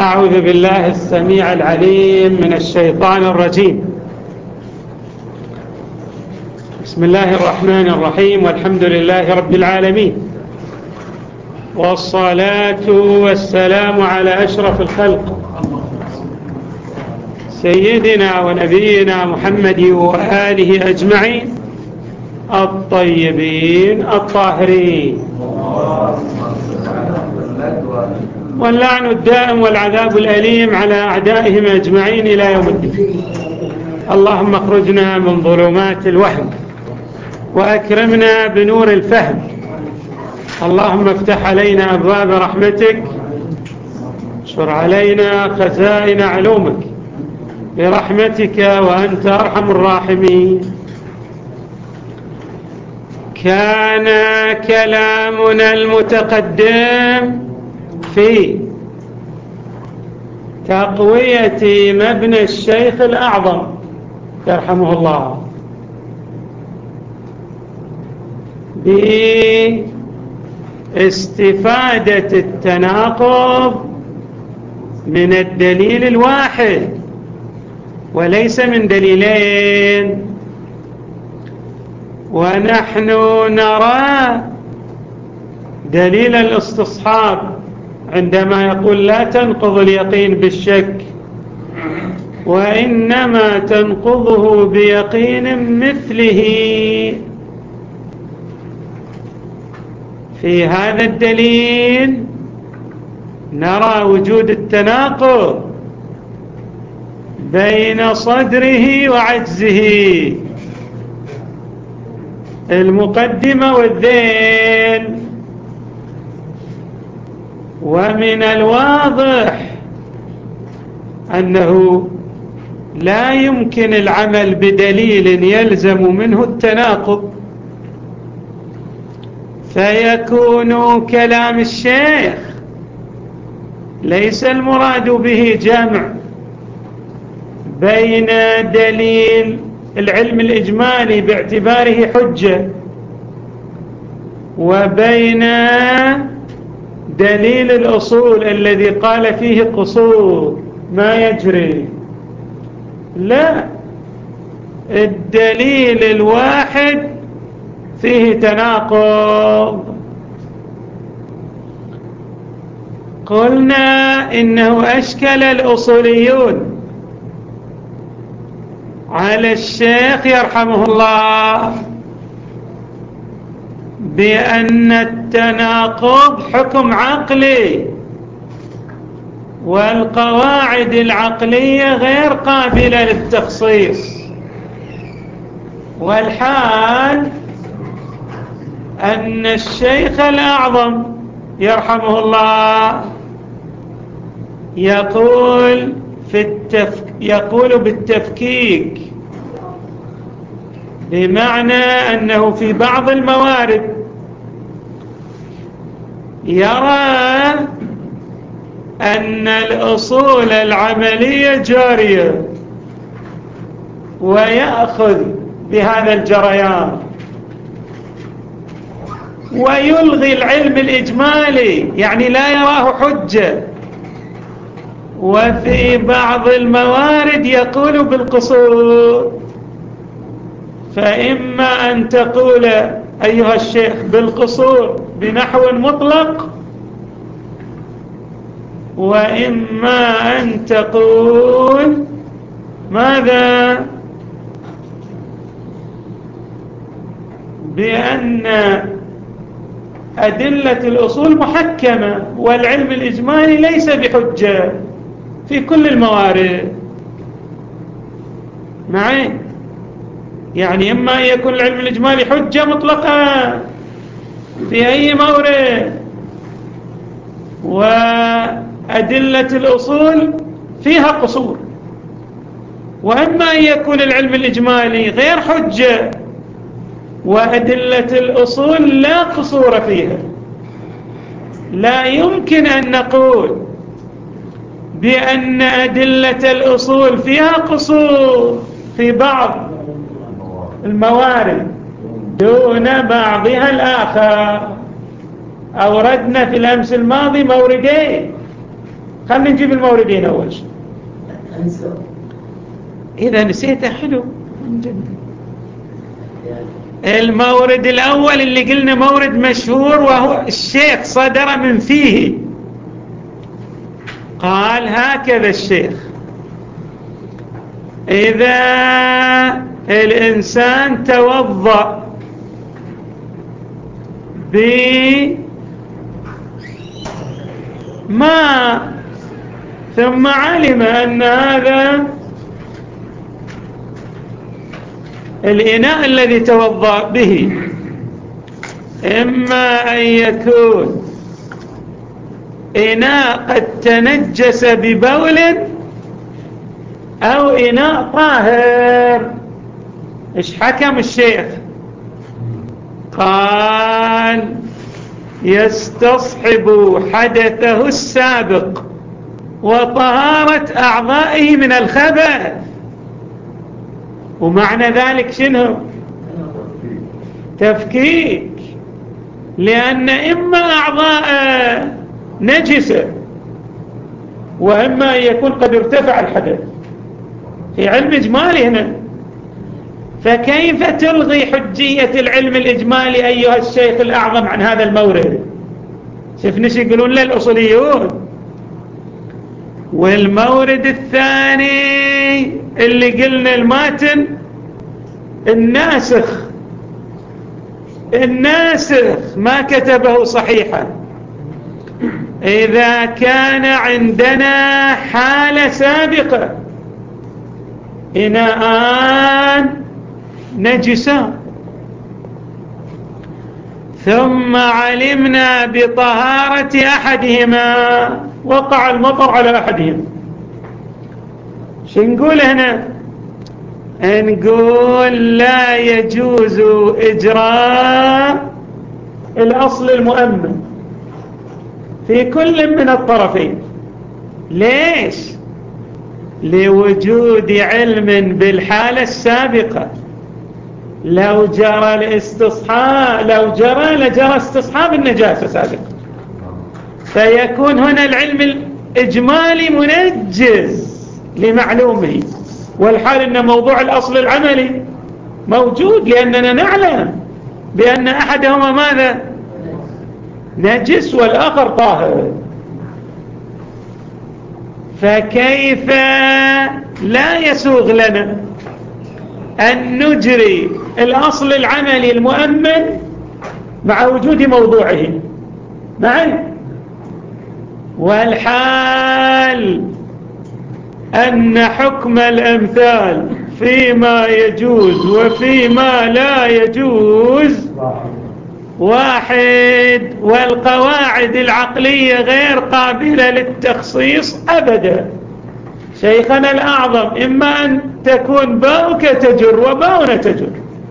أعوذ بالله السميع العليم من الشيطان الرجيم. بسم الله الرحمن الرحيم، والحمد لله رب العالمين، والصلاة والسلام على أشرف الخلق سيدنا ونبينا محمد وآله أجمعين الطيبين الطاهرين، واللعن الدائم والعذاب الأليم على أعدائهم أجمعين إلى يوم الدين. اللهم اخرجنا من ظلمات الوهم وأكرمنا بنور الفهم. اللهم افتح علينا أبواب رحمتك، اشر علينا خزائن علومك برحمتك وأنت أرحم الراحمين. كان كلامنا المتقدم في تقوية مبنى الشيخ الأعظم يرحمه الله باستفادة التناقض من الدليل الواحد وليس من دليلين. ونحن نرى دليل الاستصحاب عندما يقول لا تنقض اليقين بالشك، وإنما تنقضه بيقين مثله. في هذا الدليل نرى وجود التناقض بين صدره وعجزه، المقدمة والذيل. ومن الواضح أنه لا يمكن العمل بدليل يلزم منه التناقض، فيكون كلام الشيخ ليس المراد به جمع بين دليل العلم الإجمالي باعتباره حجة وبين دليل الأصول الذي قال فيه قصور ما يجري. لا، الدليل الواحد فيه تناقض. قلنا إنه أشكل الأصوليون على الشيخ يرحمه الله بأن التناقض حكم عقلي، والقواعد العقلية غير قابلة للتخصيص. والحال أن الشيخ الأعظم يرحمه الله يقول بالتفكيك، بمعنى أنه في بعض الموارد يرى أن الأصول العملية جارية ويأخذ بهذا الجريان ويلغي العلم الإجمالي، يعني لا يراه حجة. وفي بعض الموارد يقول بالقصور. فإما أن تقول أيها الشيخ بالقصور بنحو مطلق، وإما أن تقول ماذا؟ بأن أدلة الأصول محكمة والعلم الإجمالي ليس بحجة في كل الموارد. معي؟ يعني إما أن يكون العلم الإجمالي حجة مطلقة في أي مورد، وأدلة الأصول فيها قصور، وإما أن يكون العلم الإجمالي غير حجة وأدلة الأصول لا قصور فيها. لا يمكن أن نقول بأن أدلة الأصول فيها قصور في بعض الموارد دون بعضها الآخر. أوردنا في الأمس الماضي موردين، خلينا نجيب الموردين أول شيء. إذا نسيته حلو من جد. المورد الأول اللي قلنا مورد مشهور، وهو الشيخ صدر من فيه، قال هكذا الشيخ: إذا الإنسان توضأ بماء ثم علم أن هذا الإناء الذي توضأ به إما أن يكون إناء قد تنجس ببول أو إناء طاهر، إيش حكم الشيخ؟ قال يستصحب حدثه السابق وطهارة أعضائه من الخبث. ومعنى ذلك شنو؟ تفكيك، لأن إما أعضاء نجسة وإما أن يكون قد ارتفع الحدث في علم إجمالي هنا. فكيف تلغي حجية العلم الإجمالي أيها الشيخ الأعظم عن هذا المورد؟ شوف نشي يقولون له الأصوليون. والمورد الثاني اللي قلنا الماتن الناسخ ما كتبه صحيحا. إذا كان عندنا حالة سابقة، إناءان نجسان ثم علمنا بطهارة أحدهما، وقع المطر على أحدهما، شو نقول هنا؟ نقول لا يجوز إجراء الأصل المؤمن في كل من الطرفين. ليش؟ لوجود علم بالحالة السابقة. لو جرى الاستصحاب لجرى استصحاب النجاسة سابقا، فيكون هنا العلم الإجمالي منجز لمعلومه، والحال أن موضوع الأصل العملي موجود، لأننا نعلم بأن أحدهما ماذا؟ نجس والآخر طاهر. فكيف لا يسوغ لنا أن نجري الأصل العملي المؤمن مع وجود موضوعه معي؟ والحال أن حكم الأمثال فيما يجوز وفيما لا يجوز واحد، والقواعد العقلية غير قابلة للتخصيص أبدا. شيخنا الأعظم إما أن تكون باؤك تجر وباؤنا تجر،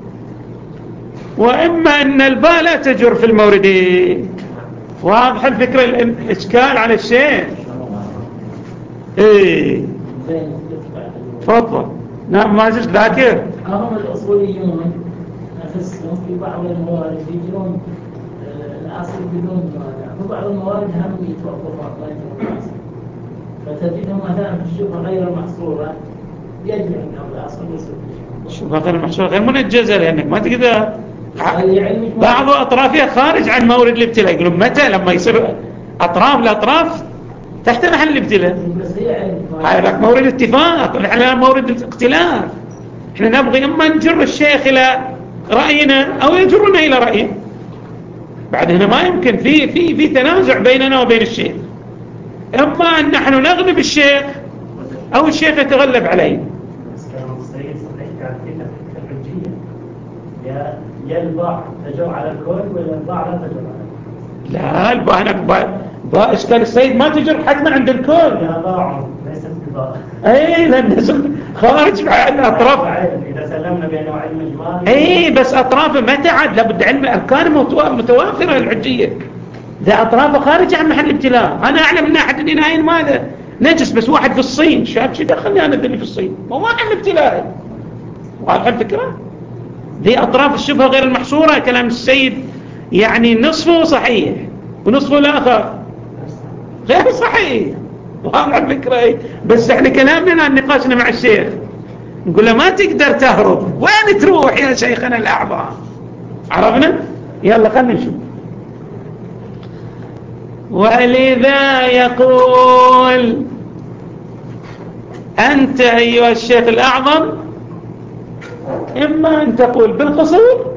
وإما أن الباء لا تجر في الموردين. واضح الفكرة؟ الإشكال على الشيخ. إيه تفضل. نعم ما زلت ذاكر. هم الأصوليون نفسهم في بعض الموارد يجرون الأصل بدون مراجعة، وبعض الموارد هم يتوقفون ما يتوقفون، فتجدهم مثلا في الشبهة غير المحصورة يجري من الأصل ويصير الشبهة غير المحصورة غير منجزة، لأنك ما تقدر بعض أطرافها خارج عن مورد الابتلاء. يقولون متى؟ لما يصير أطراف الأطراف تحت محل الابتلاء، هذا مورد اتفاق، نحن مورد الاختلاف. احنا نبغي اما نجر الشيخ الى راينا او يجرنا الى رايه. بعد هنا ما يمكن في تنازع بيننا وبين الشيخ، اما ان نحن نغلب الشيخ او الشيخ يتغلب عليه. يا الباء تجر على الكل ولا الباء لا تجر على الكل؟ لا الباء باء اشكال السيد ما تجر حتما عند الكل. يا باء ليست بباء. اي لان خارج عن الاطراف. اذا سلمنا بانه علم اجمالي. اي بس اطرافه متى عاد لابد علم اركان متوافره الحجيه. ذا اطرافه خارج عن محل الابتلاء. انا اعلم ان احد النهاين ماذا؟ نجس، بس واحد في الصين شاب شو دخلني انا اللي في الصين؟ ما محل الابتلاء. واضح الفكره؟ ذي اطراف الشبهه غير المحصوره. كلام السيد يعني نصفه صحيح ونصفه الاخر غير صحيح. واضح الفكرة ايه؟ بس احنا كلامنا عن نقاشنا مع الشيخ نقول له ما تقدر تهرب، وين تروح يا شيخنا الأعظم؟ عرفنا؟ يلا خلنا نشوف. ولذا يقول أنت أيها الشيخ الأعظم إما أن تقول بالقصور،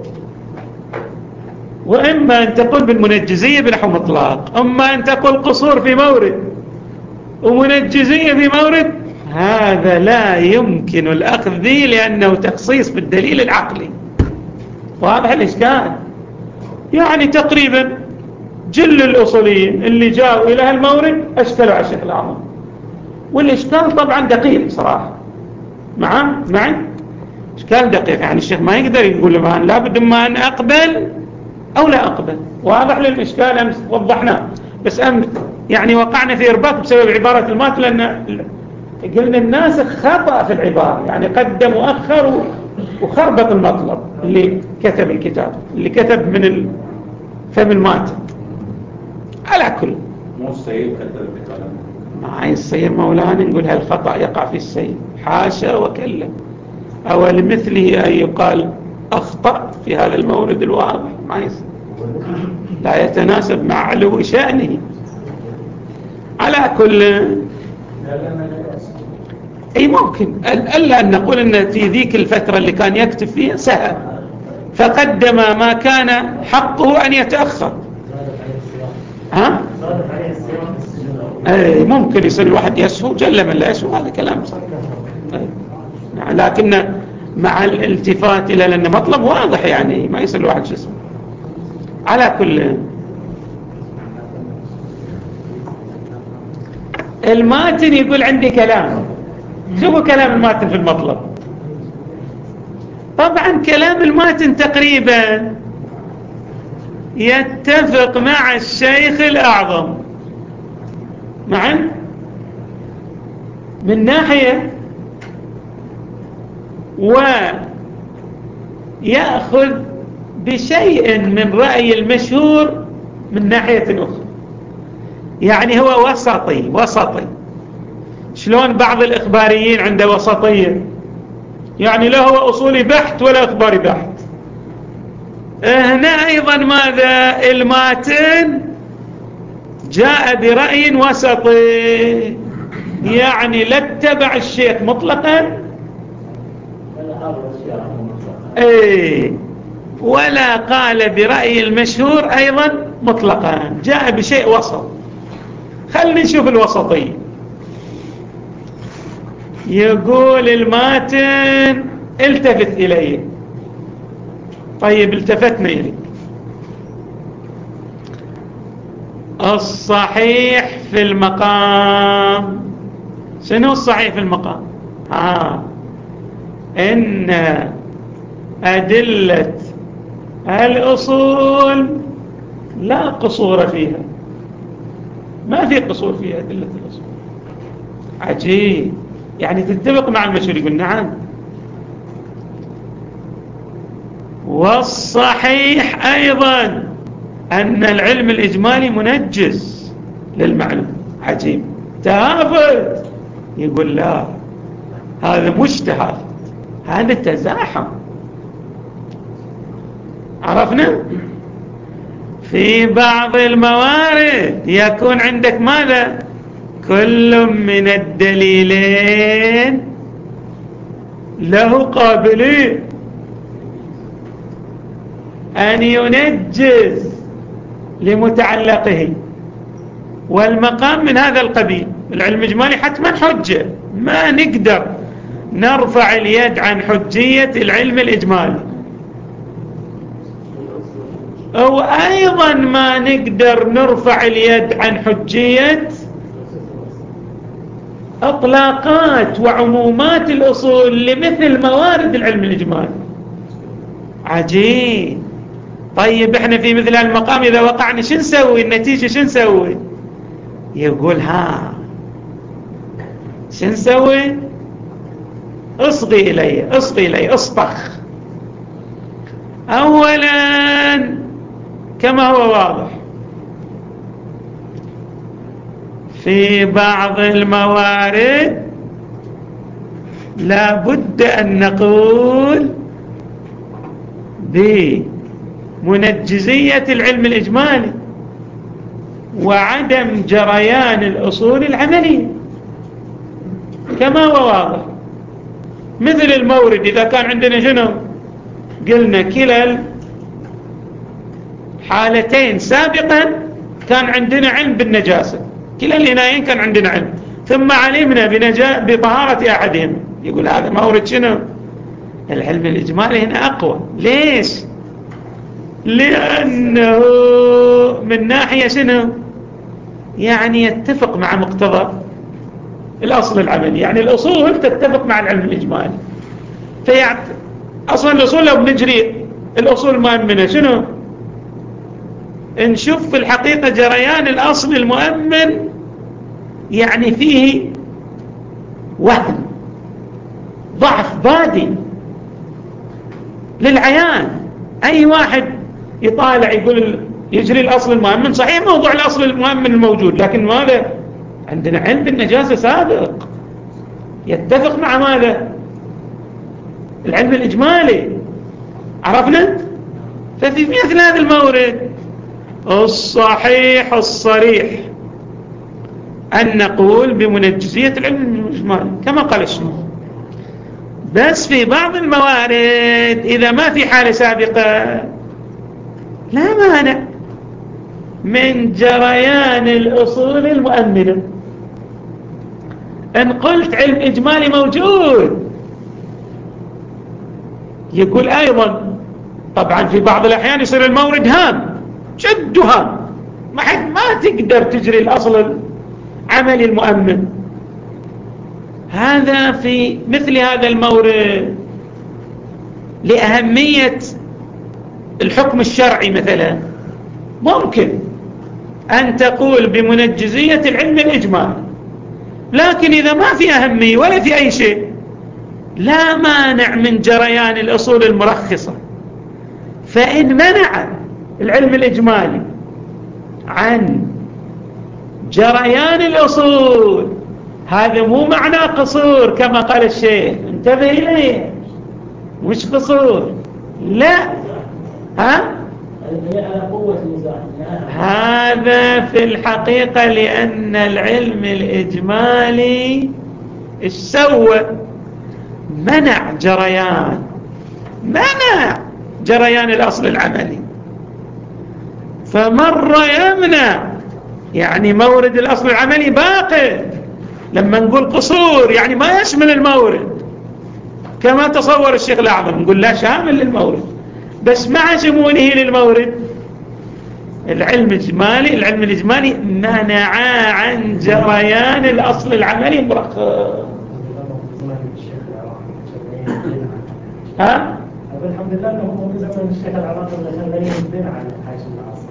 وإما أن تقول بالمنجزية بنحو مطلق. أما أن تقول قصور في مورد ومنجزية في مورد، هذا لا يمكن الأخذ به لأنه تخصيص بالدليل العقلي. واضح الإشكال؟ يعني تقريبا جل الأصوليين اللي جاءوا إلى هالمورد أشكلوا على الشيخ الأعظم، والإشكال طبعا دقيق صراحة. معي إشكال دقيق، يعني الشيخ ما يقدر يقول له لا بد ما أن أقبل أو لا أقبل. واضح للإشكال أمس وضحناه، بس أمس يعني وقعنا في إرباك بسبب عبارة المات، لأن قلنا الناس خطأ في العبارة، يعني قدم وأخر وخربط المطلب اللي كتب الكتاب، اللي كتب من فم المات. على كل مو السيد كتب الكلام، ما يصير مولانا نقول هالخطأ يقع في السيد، حاشا وكلا. أو لمثله أن يقال أخطأ في هذا المورد الواضح، ما يصير، لا يتناسب مع علو شأنه. على كل أي ممكن ألا أن نقول أن في ذيك الفترة اللي كان يكتب فيها سهل، فقدم ما كان حقه أن يتأخر. ها؟ أي ممكن يصير الواحد يسهو جل من لا يسهو، هذا كلام صحيح. لكن مع الالتفات إلى لأن مطلب واضح، يعني ما يصير الواحد شو. على كل الماتن يقول عندي كلام. شوفوا كلام الماتن في المطلب. طبعا كلام الماتن تقريبا يتفق مع الشيخ الأعظم معا من ناحية، ويأخذ بشيء من رأي المشهور من ناحية أخرى، يعني هو وسطي. شلون بعض الإخباريين عنده وسطية، يعني لا هو أصولي بحت ولا إخباري بحت. هنا أيضا ماذا؟ الماتن جاء برأي وسطي، يعني لا اتبع الشيخ مطلقا ولا قال برأي المشهور أيضا مطلقا، جاء بشيء وسط. خلنا نشوف الوسطية. يقول الماتن التفت إلي. طيب التفتنا إليك. الصحيح في المقام، شنو الصحيح في المقام؟ إن أدلة الأصول لا قصور فيها، ما في قصور في أدلة الأصول. عجيب، يعني تتفق مع المشهور. يقول نعم. والصحيح أيضا أن العلم الإجمالي منجز للمعلوم. عجيب، تهافت. يقول لا، هذا مش تهافت، هذا تزاحم. عرفنا؟ في بعض الموارد يكون عندك ماذا؟ كل من الدليلين له قابلين أن ينجز لمتعلقه، والمقام من هذا القبيل. العلم الإجمالي حتما حجة، ما نقدر نرفع اليد عن حجية العلم الإجمالي، أو أيضا ما نقدر نرفع اليد عن حجية أطلاقات وعمومات الأصول لمثل موارد العلم الإجمالي. عجيب. طيب احنا في مثل المقام إذا وقعنا شو نسوي؟ النتيجة شو نسوي؟ يقول شو نسوي؟ اصغي إلي اصطخ. أولا كما هو واضح في بعض الموارد لا بد أن نقول بمنجزية العلم الإجمالي وعدم جريان الأصول العملية كما هو واضح. مثل المورد إذا كان عندنا شنو؟ قلنا كلا الحالتين سابقا كان عندنا علم بالنجاسة، كلا الإنايين كان عندنا علم، ثم علمنا بطهارة أحدهم، يقول هذا مورد شنو؟ العلم الإجمالي هنا أقوى. ليش؟ لأنه من ناحية شنو؟ يعني يتفق مع مقتضى الأصل العملي، يعني الأصول تتفق مع العلم الإجمالي. أصلا الأصول لو بنجري الأصول المؤمنة شنو؟ نشوف في الحقيقة جريان الأصل المؤمن يعني فيه وهم، ضعف بادي للعيان. أي واحد يطالع يقول يجري الأصل المؤمن، صحيح موضوع الأصل المؤمن الموجود، لكن ماذا؟ عندنا علم بالنجاسة سابق يتفق مع ماذا؟ العلم الإجمالي. عرفنا؟ ففي مثل هذا المورد الصحيح الصريح أن نقول بمنجزية العلم الإجمالي كما قال الشيخ. بس في بعض الموارد إذا ما في حالة سابقة لا مانع من جريان الأصول المؤمنة. إن قلت علم إجمالي موجود، يقول أيضا طبعا في بعض الأحيان يصير المورد هام جد هام، ما تقدر تجري الأصل العملي المؤمن. هذا في مثل هذا المورد لأهمية الحكم الشرعي مثلا ممكن أن تقول بمنجزية العلم الإجمالي، لكن إذا ما في أهمية ولا في أي شيء لا مانع من جريان الأصول المرخصة. فإن منع العلم الإجمالي عن جريان الأصول هذا مو معنى قصور كما قال الشيخ، انتبه إليه، مش قصور، لا، هذا في الحقيقة لأن العلم الإجمالي سوى منع جريان الأصل العملي، فمرة يمنع يعني مورد الأصل العملي باقي. لما نقول قصور يعني ما يشمل المورد كما تصور الشيخ الأعظم، نقول لا، شامل للمورد، بس مع شموله للمورد العلم الإجمالي منع عن جريان الأصل العملي المرخص. أقول الحمد لله أنه من زمن الشيخ العراقي عشان لا ينبين عن حاجة العصر.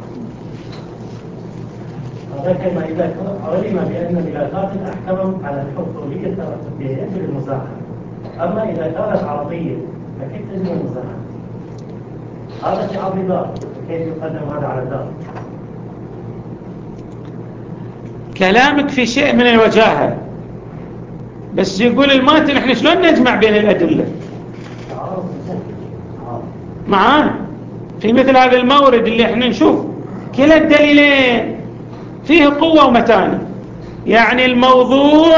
هذا كما إذا علم بأن ملاذات أحكم على الحصولية الترتبية يجري المزاحمة، أما إذا كانت عرضية فكيف تجري المزاحمة؟ هذا في عرض دار، كيف يقدم هذا على دار؟ كلامك في شيء من الوجاهة، بس يقول الماتن احنا شلون نجمع بين الأدلة معاه في مثل هذا المورد اللي احنا نشوف كلا الدليلين فيه قوة ومتانة، يعني الموضوع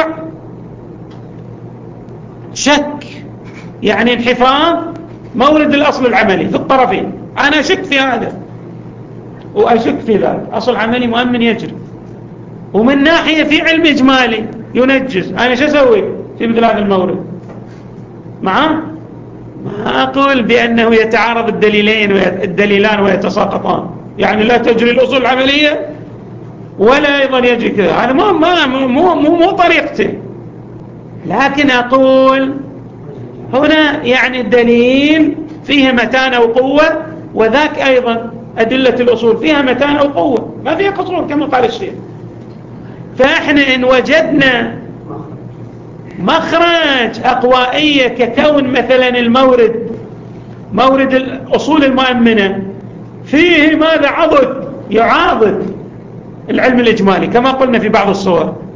شك، يعني انحفاظ مورد الأصل العملي في الطرفين. أنا أشك في هذا وأشك في ذلك، أصل عملي مؤمن يجري، ومن ناحية في علم إجمالي ينجز. أنا شو أسوي في مثل هذا المورد؟ معاه ما أقول بأنه يتعارض الدليلان ويتساقطان، يعني لا تجري الأصول العملية ولا أيضا يجري كذا، هذا مو طريقتي. لكن أقول هنا يعني الدليل فيها متانة وقوة، وذاك أيضا أدلة الأصول فيها متانة وقوة، ما فيها قصور كما قال الشيخ. فإحنا إن وجدنا مخرج أقوائية ككون مثلا مورد الأصول المؤمنة فيه ماذا؟ عضد يعاضد العلم الإجمالي كما قلنا في بعض الصور،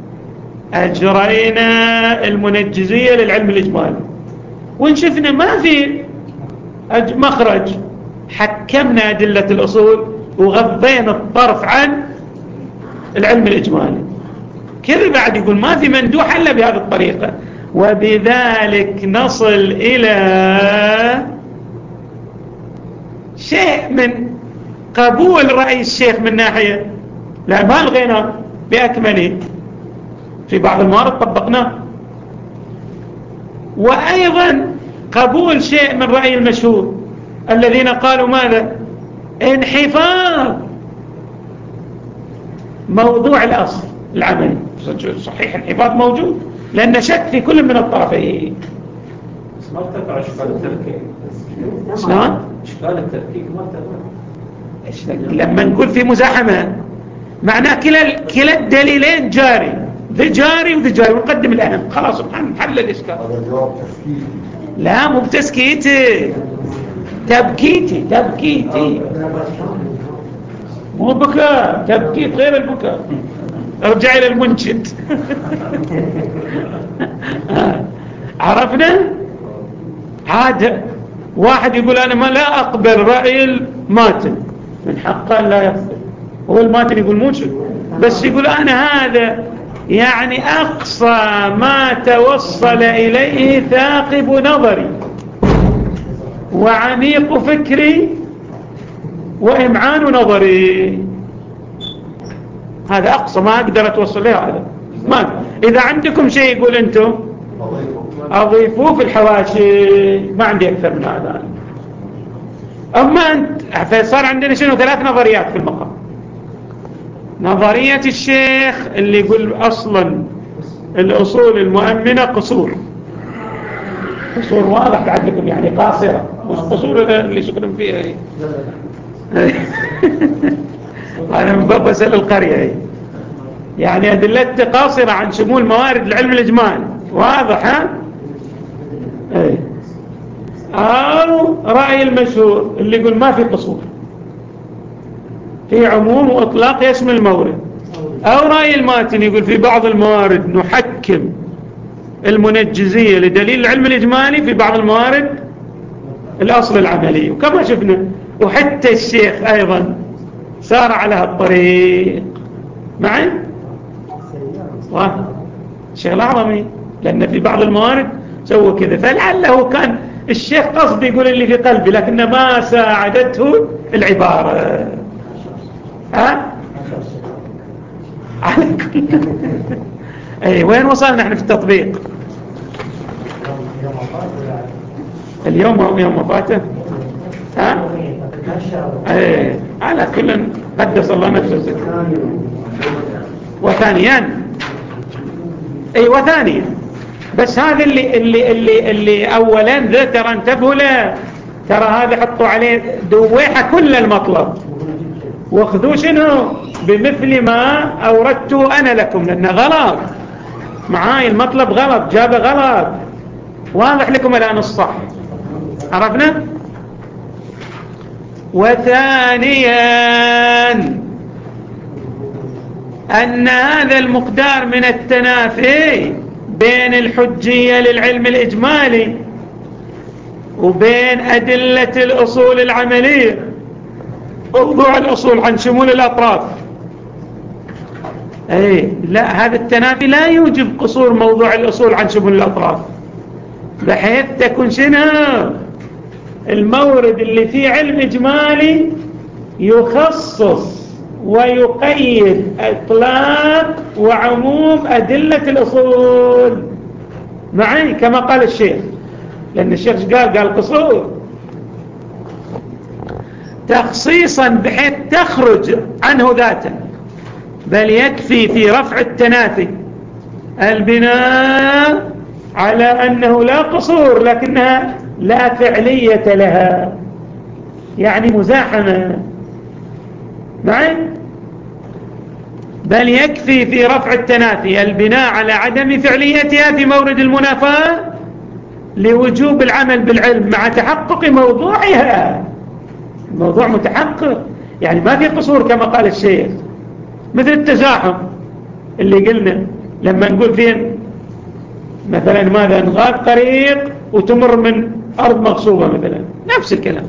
أجرينا المنجزية للعلم الإجمالي ونشفنا ما في مخرج، حكمنا أدلة الأصول وغضينا الطرف عن العلم الإجمالي. كذا بعد يقول ما في مندوح إلا بهذه الطريقة، وبذلك نصل إلى شيء من قبول رأي الشيخ من ناحية، لا ما لغينا بأكمله، في بعض الموارد طبقناه، وأيضا قبول شيء من رأي المشهور الذين قالوا ماذا؟ انحفاظ موضوع الأصل العملي. صحيح انحفاظ موجود لأن شك في كل من الطرفين. ما ارتفع إشكال التركيب. شلون؟ إشكال التركيب ما ارتفع. لما نقول في مزاحمة معناه كلا الدليلين جاري، ذي جاري وذي جاري، ونقدم الأهم خلاص سبحان حل الإشكال. هذا جواب تسكيتي. لا مو بتسكيتي، تبكيتي مو بكاء، تبكيت غير البكاء. ارجع إلى المنشد. عرفنا؟ عاد واحد يقول أنا ما لا أقبل رأي الماتن، من حقه لا يقبل، هو الماتن يقول موجود، بس يقول أنا هذا يعني أقصى ما توصل إليه ثاقب نظري وعميق فكري وإمعان نظري، هذا أقصى ما أقدر أتوصل له. هذا ما إذا عندكم شيء يقول أنتم أضيفوه في الحواشي، ما عندي أكثر من هذا. أما أنت فصار عندنا شنو 3 نظريات في المقام. نظرية الشيخ اللي يقول أصلا الأصول المؤمنة قصور واضح بعد لكم، يعني قاصرة، مش قصور اللي شكلهم فيها هي. أنا من باب بسأل القرية هي. يعني أدلة قاصرة عن شمول موارد العلم الإجمالي، واضح ها؟ ايه. أو رأي المشهور اللي يقول ما في قصور، في عموم وإطلاق يشمل المورد. أو رأي الماتن يقول في بعض الموارد نحكم المنجزية لدليل العلم الإجمالي، في بعض الموارد الأصل العملي. وكما شفنا وحتى الشيخ أيضا سار على هالطريق معي الشيخ الأعظمي، لأن في بعض الموارد سوى كذا، فلعله كان الشيخ قصد يقول اللي في قلبي، لكن ما ساعدته العبارة. ها؟ على كل اي وين وصلنا احنا في التطبيق؟ اليوم يوم وفاته. ها؟ اي على كل قدس الله نفسه. وثانيا وثانيا بس هذا اللي اولا ذا ترى انتبهوا له، ترى هذا حطوا عليه دويحة كل المطلب، واخذوا شنو بمثل ما اوردته انا لكم، لانه غلط معاي المطلب غلط، جابه غلط، واضح لكم الان الصح. عرفنا؟ وثانيا ان هذا المقدار من التنافي بين الحجية للعلم الإجمالي وبين أدلة الأصول العملية، موضوع الأصول عن شمول الأطراف، لا هذا التنافي لا يوجب قصور موضوع الأصول عن شمول الأطراف، بحيث تكون شنو المورد اللي فيه علم إجمالي يخصص ويقيد إطلاق وعموم أدلة الأصول معي كما قال الشيخ، لأن الشيخ قال قصور تخصيصا بحيث تخرج عنه ذاتا، بل يكفي في رفع التنافي البناء على أنه لا قصور لكنها لا فعلية لها، يعني مزاحمة معي، بل يكفي في رفع التنافي البناء على عدم فعليتها في مورد المنافاة لوجوب العمل بالعلم مع تحقق موضوعها. الموضوع متحقق، يعني ما في قصور كما قال الشيخ، مثل التزاحم اللي قلنا لما نقول فين مثلا ماذا نغاب طريق وتمر من أرض مغصوبة مثلا، نفس الكلام.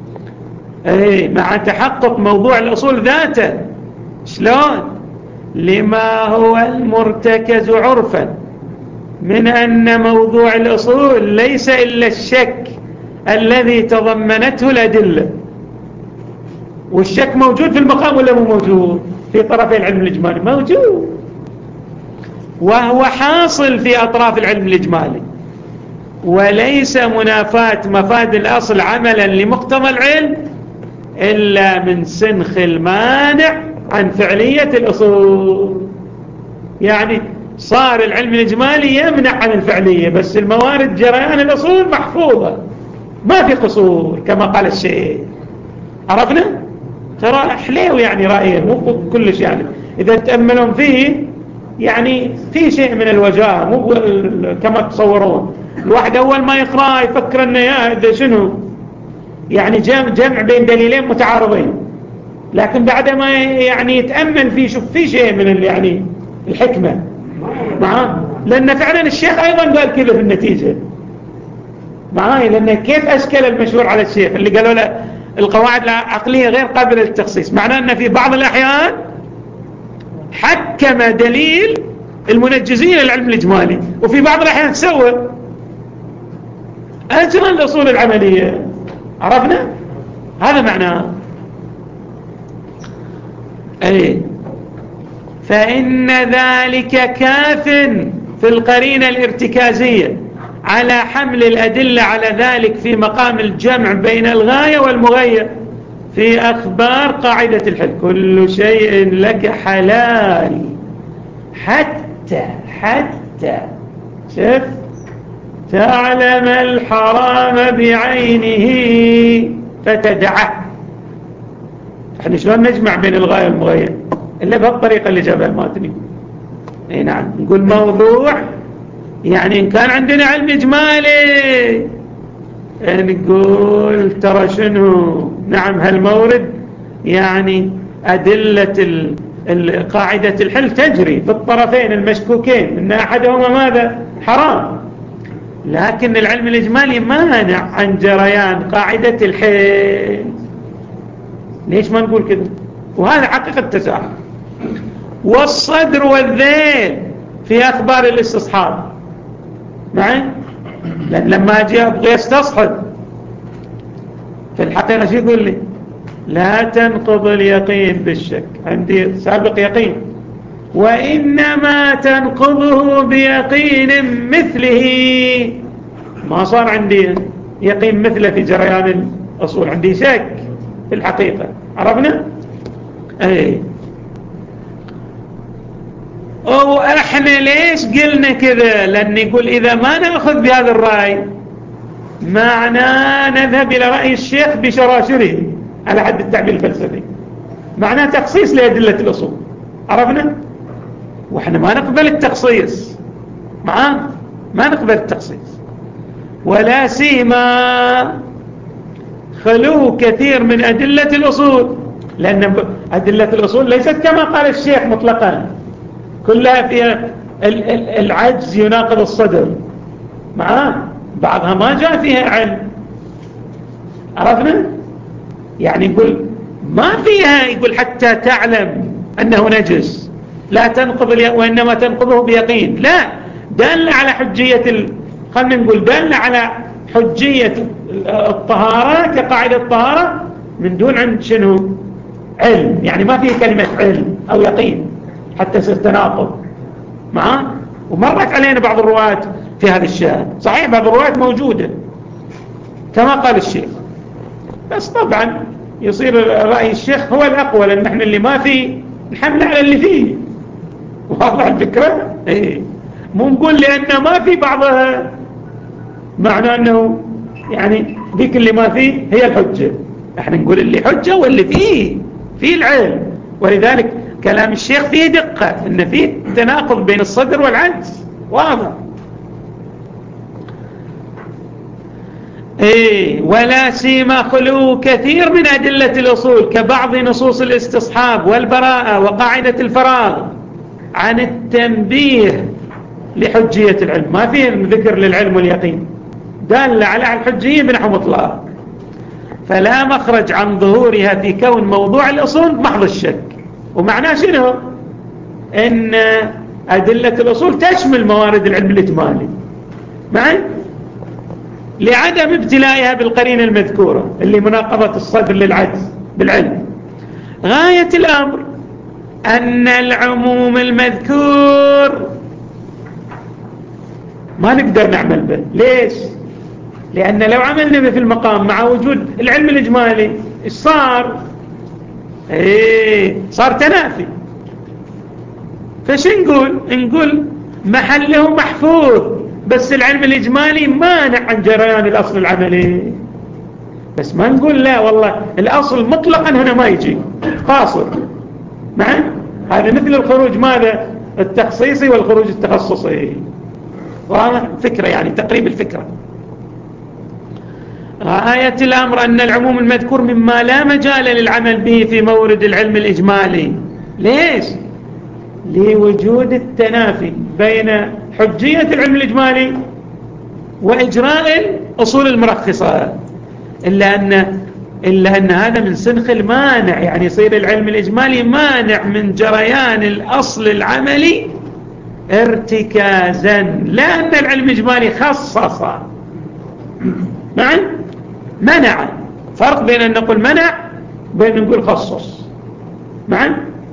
مع تحقق موضوع الأصول ذاته. شلون؟ لما هو المرتكز عرفا من أن موضوع الأصول ليس إلا الشك الذي تضمنته الأدلة. والشك موجود في المقام ولا مو موجود؟ في طرفي العلم الإجمالي موجود، وهو حاصل في أطراف العلم الإجمالي، وليس منافاة مفاد الأصل عملا لمقتضى العلم إلا من سنخ المانع عن فعلية الأصول. يعني صار العلم الإجمالي يمنع عن الفعلية، بس الموارد جريان الأصول محفوظة، ما في قصور كما قال الشيخ. عرفنا؟ ترى حليو يعني رأيه مو كلش، يعني إذا تأملون فيه يعني في شيء من الوجاهة، مو كما تصورون. الواحد أول ما يقرأ يفكر أنه هذا شنو، يعني جمع بين دليلين متعارضين، لكن بعد ما يعني يتأمل فيه شوف في شيء من يعني الحكمة معاه، لأن فعلا الشيخ أيضا قال كذا في النتيجة معاي. لأن كيف أشكل المشهور على الشيخ اللي قالوا له القواعد العقلية غير قابلة للتخصيص، معناه أن في بعض الأحيان حكم دليل المنجزين للعلم الإجمالي، وفي بعض الأحيان سوى أجرى الأصول العملية. عرفنا؟ هذا معناه. فإن ذلك كاف في القرينة الارتكازية على حمل الأدلة على ذلك في مقام الجمع بين الغاية والمغاية في أخبار قاعدة الحل. كل شيء لك حلال حتى شوف تعلم الحرام بعينه فتدعه. احنا شلون نجمع بين الغاية والمغاية إلا بهالطريقة اللي جابها الماتني. نعم نقول موضوع يعني إن كان عندنا علم إجمالي نقول ترى شنو، نعم هالمورد يعني أدلة قاعدة الحل تجري في الطرفين المشكوكين إن أحدهما ماذا حرام، لكن العلم الإجمالي مانع عن جريان قاعدة الحل. ليش ما نقول كذا؟ وهذا حقيقة التساهل. والصدر والذيل في أخبار الاستصحاب معي، لأن لما أجي أبغي استصحب في الحقيقة شو يقول لي؟ لا تنقض اليقين بالشك، عندي سابق يقين، وإنما تنقضه بيقين مثله. ما صار عندي يقين مثله في جريان الأصول، عندي شك في الحقيقة. عرفنا؟ أو احنا ليش قلنا كذا؟ لأن يقول إذا ما نأخذ بهذا الرأي معناه نذهب إلى رأي الشيخ بشراشره على حد التعبير الفلسفي، معناه تخصيص لأدلة الأصول. عرفنا؟ وإحنا ما نقبل التخصيص، ما نقبل التخصيص، ولا سيما خلو كثير من أدلة الأصول، لأن أدلة الأصول ليست كما قال الشيخ مطلقا كلها فيها العجز يناقض الصدر، بعضها ما جاء فيها علم. عرفنا؟ يعني يقول ما فيها، يقول حتى تعلم أنه نجس لا تنقض وإنما تنقضه بيقين، لا دل على حجية خلنا نقول دل على حجية الطهارة كقاعدة الطهارة من دون عند شنو علم، يعني ما فيه كلمة علم أو يقين حتى يصير تناقض ومرت علينا بعض الروايات في هذا الشأن. صحيح بعض الروايات موجودة كما قال الشيخ، بس طبعا يصير رأي الشيخ هو الأقوى، لأن احنا اللي ما فيه نحمل على اللي فيه. واضح الفكرة؟ مو نقول لأنه ما في بعضها معنى أنه يعني ذيك اللي ما فيه هي الحجة. احنا نقول اللي حجة واللي فيه العلم. ولذلك كلام الشيخ فيه دقة إن فيه تناقض بين الصدر والعجز واضح. ولا سيما خلو كثير من أدلة الأصول كبعض نصوص الاستصحاب والبراءة وقاعدة الفراغ عن التنبيه لحجية العلم، ما فيه ذكر للعلم واليقين، دال على الحجية بنحو مطلق، فلا مخرج عن ظهورها في كون موضوع الأصول محض الشك. ومعناه شنو؟ إن أدلة الأصول تشمل موارد العلم الإجمالي معي لعدم ابتلائها بالقرينة المذكورة اللي مناقضة الصدر للعجز بالعلم. غاية الأمر أن العموم المذكور ما نقدر نعمل به. ليش؟ لأن لو عملنا به في المقام مع وجود العلم الإجمالي إيش صار؟ صار تنافي. فش نقول محله محفوظ، بس العلم الإجمالي مانع عن جريان الأصل العملي. بس ما نقول لا والله الأصل مطلقا هنا ما يجي قاصر. معي؟ هذا مثل الخروج ماذا؟ التخصيصي والخروج التخصصي. وهذا فكرة يعني تقريب الفكرة. غاية الأمر أن العموم المذكور مما لا مجال للعمل به في مورد العلم الإجمالي. ليش؟ لوجود التنافي بين حجية العلم الإجمالي وإجراء الأصول المرخصة، إلا أن هذا من سنخ المانع، يعني يصير العلم الإجمالي مانع من جريان الأصل العملي ارتكازا، لا أن العلم الإجمالي خصص معا منع. فرق بين أن نقول منع بين أن نقول خصص معا.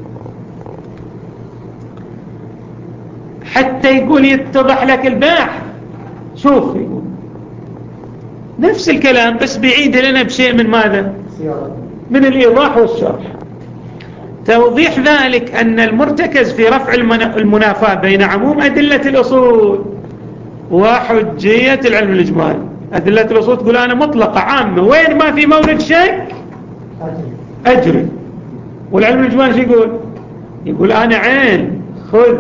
حتى يقول يتضح لك الباحث. شوف يقول نفس الكلام بس بيعيد لنا بشيء من ماذا؟ من الإيضاح والشرح. توضيح ذلك أن المرتكز في رفع المنافاة بين عموم أدلة الأصول وحجية العلم الإجمالي. أدلة الأصول تقول أنا مطلقة عامة، وين ما في مورد شك أجري. والعلم الإجمالي شو يقول أنا عين خذ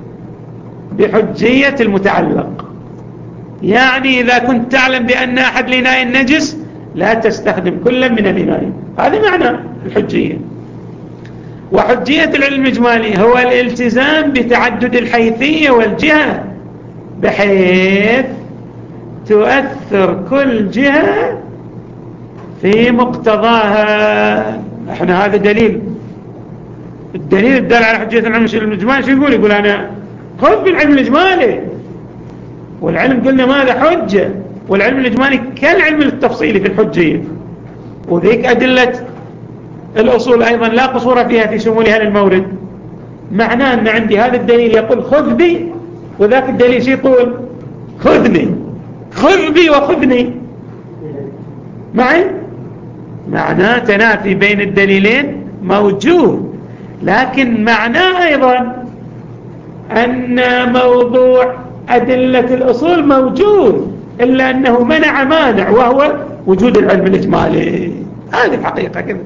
بحجية المتعلق. يعني إذا كنت تعلم بأن أحد الإناء نجس لا تستخدم كل من الإناء. هذا معنى الحجية. وحجية العلم الإجمالي هو الالتزام بتعدد الحيثية والجهة بحيث تؤثر كل جهة في مقتضاها. احنا هذا دليل، الدليل الدال على حجية العلم الإجمالي شو يقول أنا خذ بالعلم الإجمالي. والعلم قلنا ماذا؟ حجة. والعلم الإجمالي كالعلم التفصيلي في الحجية. وذيك أدلة الأصول أيضا لا قصور فيها في شمولها للمورد. معناه أن عندي هذا الدليل يقول خذ بي، وذاك الدليل شو يقول؟ خذني. خذ بي وخذني معي. معناه تنافي بين الدليلين موجود، لكن معناه أيضا أن موضوع أدلة الأصول موجود، إلا أنه منع مانع وهو وجود العلم الإجمالي. هذه الحقيقة كذا.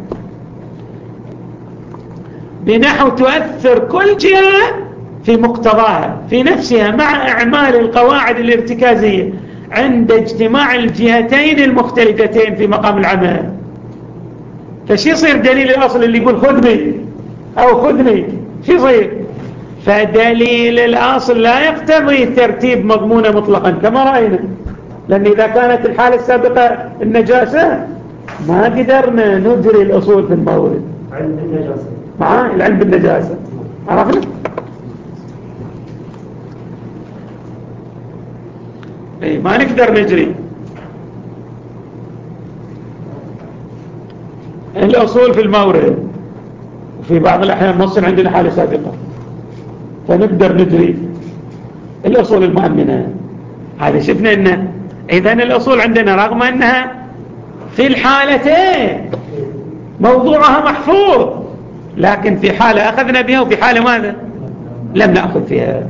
بنحو تؤثر كل جهة في مقتضاها في نفسها مع إعمال القواعد الارتكازية عند اجتماع الجهتين المختلفتين في مقام العمل. فشي يصير دليل الأصل اللي يقول خذني أو خذني؟ شي يصير؟ فدليل الأصل لا يقتضي ترتيب مضمونة مطلقا كما رأينا، لأن إذا كانت الحالة السابقة النجاسة ما قدرنا نجري الأصول في المورد. علم بالنجاسة مع العلم بالنجاسة عرفنا؟ ما نقدر نجري الأصول في المورد، وفي بعض الأحيان نصل عندنا حالة سابقة فنقدر نجري الأصول المؤمنة. هذا شفنا أن إذن الأصول عندنا رغم أنها في الحالتين موضوعها محفوظ، لكن في حالة أخذنا بها وفي حالة ماذا؟ لم نأخذ فيها.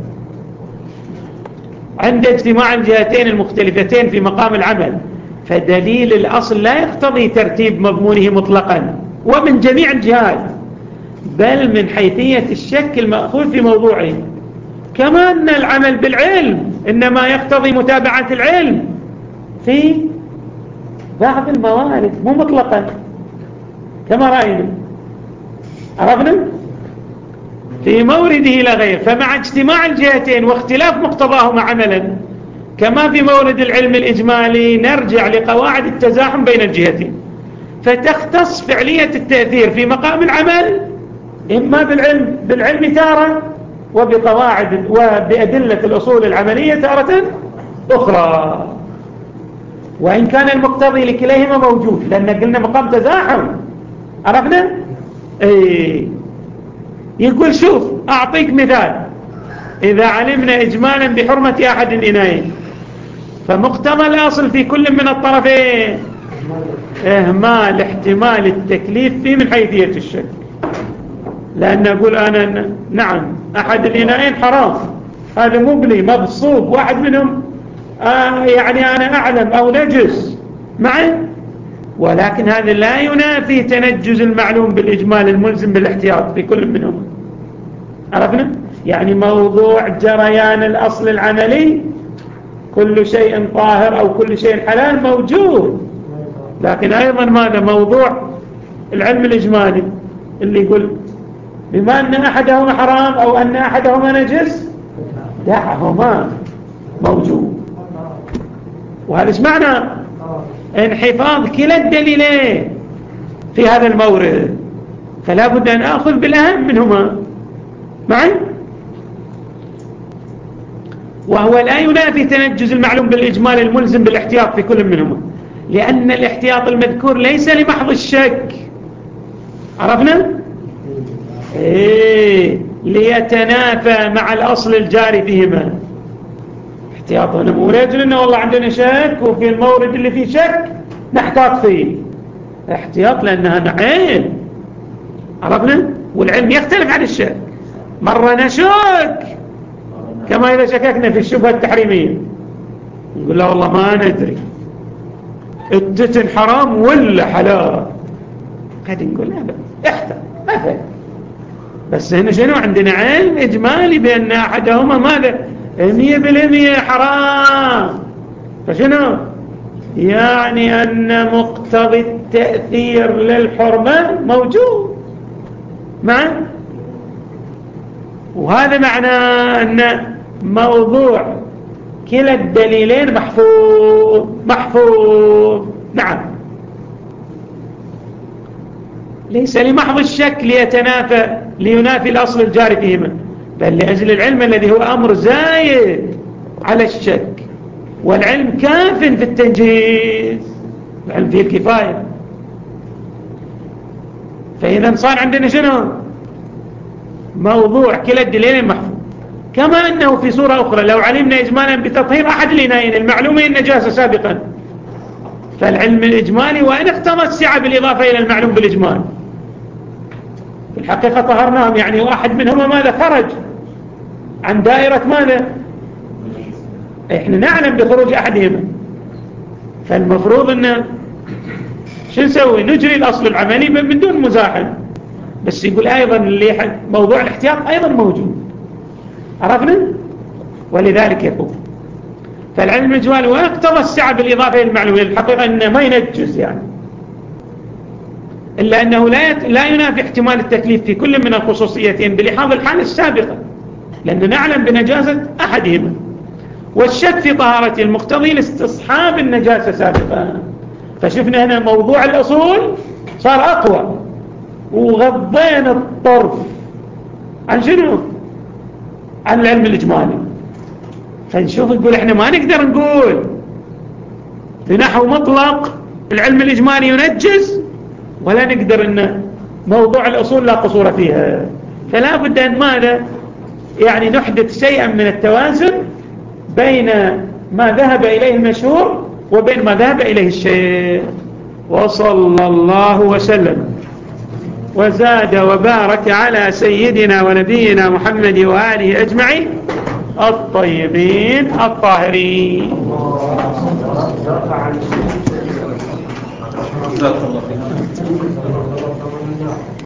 عند اجتماع الجهتين المختلفتين في مقام العمل، فدليل الأصل لا يقتضي ترتيب مضمونه مطلقا ومن جميع الجهات، بل من حيثية الشك المأخوذ في موضوعه. كما أن العمل بالعلم إنما يقتضي متابعة العلم في بعض الموارد مو مطلقا كما رأينا. عرفنا؟ في مورده لا غير. فمع اجتماع الجهتين واختلاف مقتضاهما عملا كما في مورد العلم الإجمالي نرجع لقواعد التزاحم بين الجهتين، فتختص فعلية التأثير في مقام العمل إما بالعلم تارة وبقواعد وبأدلة الأصول العملية تارة أخرى، وإن كان المقتضي لكليهما موجود، لأن قلنا مقام تزاحم. عرفنا؟ يقول شوف أعطيك مثال: إذا علمنا إجمالا بحرمة أحد الإنايين فمقتضى الأصل في كل من الطرفين إهمال احتمال التكليف فيه من حيثية الشك، لأن أقول أنا نعم أحد الإنايين حرام، هذا مبلي مبصوب واحد منهم يعني أنا أعلم أو نجس معي، ولكن هذا لا ينافي تنجز المعلوم بالإجمال الملزم بالاحتياط في كل منهم. عرفنا؟ يعني موضوع جريان الأصل العملي كل شيء طاهر أو كل شيء حلال موجود، لكن أيضا ماذا موضوع العلم الإجمالي اللي يقول بما أن أحدهما حرام أو أن أحدهما نجس دعهما موجود. وهذا ايش معنى؟ انحفاظ كلا الدليلين في هذا المورد، فلا بد أن أخذ بالأهم منهما معي، وهو لا ينافي تنجز المعلوم بالإجمال الملزم بالاحتياط في كل منهما، لأن الاحتياط المذكور ليس لمحض الشك. عرفنا؟ ليتنافى مع الأصل الجاري فيهما. احتياط هنا مو رجل إنه والله عندنا شك وفي المورد اللي فيه شك نحتاط فيه، احتياط لأنها نوعين. عرفنا؟ والعلم يختلف عن الشك، مرة نشك كما إذا شككنا في الشبهة التحريمية نقول لا والله ما ندري التتن حرام ولا حلال، قد نقول لا احتر مثلا، بس هنا شنو عندنا علم إجمالي بأن أحدهما ماذا 100% حرام، فشنو يعني أن مقتضي التأثير للحرمة موجود معه، وهذا معنى أن موضوع كلا الدليلين محفوظ. نعم، ليس لمحض الشك لينافي الأصل الجاري فيهما، بل لأجل العلم الذي هو أمر زايد على الشك، والعلم كاف في التنجيز، العلم فيه الكفاية. فإذا صار عندنا شنو موضوع كلا الدليلين محفوظ، كما أنه في صورة أخرى لو علمنا إجمالا بتطهير أحد الإنايين المعلومين النجاسة سابقا، فالعلم الإجمالي وإن اقتضى السعة بالإضافة إلى المعلوم بالإجمال في الحقيقة طهرناهم، يعني واحد منهما ماذا خرج عن دائرة ماذا إحنا نعلم بخروج أحدهما، فالمفروض أن شو نسوي نجري الأصل العملي من دون مزاحم، بس يقول أيضا اللي موضوع الاحتياط أيضا موجود. عرفنا؟ ولذلك يقول فالعلم الإجمالي ويقتضى السعة بالإضافة إلى المعلومة، الحقيقة أنه ما ينجز يعني، إلا أنه لا ينافي احتمال التكليف في كل من الخصوصيتين بلحاظ الحالة السابقة، لأن نعلم بنجاسة أحدهما، والشك في طهارة المقتضي لاستصحاب النجاسة سابقا. فشفنا هنا موضوع الأصول صار أقوى، وغضينا الطرف عن شنو؟ عن العلم الإجمالي. فنشوف نقول احنا ما نقدر نقول بنحو مطلق العلم الإجمالي ينجز، ولا نقدر ان موضوع الأصول لا قصور فيها، فلا بد أن ماذا يعني نحدث شيئا من التوازن بين ما ذهب إليه المشهور وبين ما ذهب إليه الشيخ. وصلى الله وسلم وزاد وبارك على سيدنا ونبينا محمد وآله أجمعين الطيبين الطاهرين. جزاك الله خير.